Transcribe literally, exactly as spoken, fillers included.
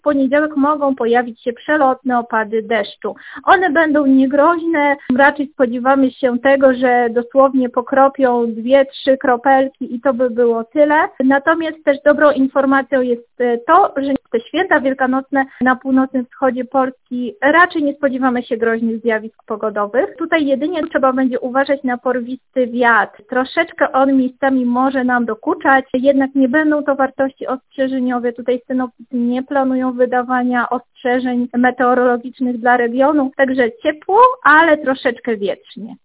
w poniedziałek mogą pojawić się przelotne opady deszczu. One będą niegroźne, raczej spodziewamy się tego, że dosłownie pokropią dwie, trzy kropelki i to by było tyle. Natomiast też dobrą informacją jest to, że te święta wielkanocne na północnym wschodzie Polski raczej nie spodziewamy się groźnych zjawisk pogodowych. Tutaj jedynie trzeba będzie uważać na porwisty wiatr. Troszeczkę on miejscami może nam dokuczać, jednak nie będą to wartości ostrzeżeniowe. Tutaj synoptycy nie planują wydawania ostrzeżeń meteorologicznych dla regionu, także ciepło, ale troszeczkę wietrznie.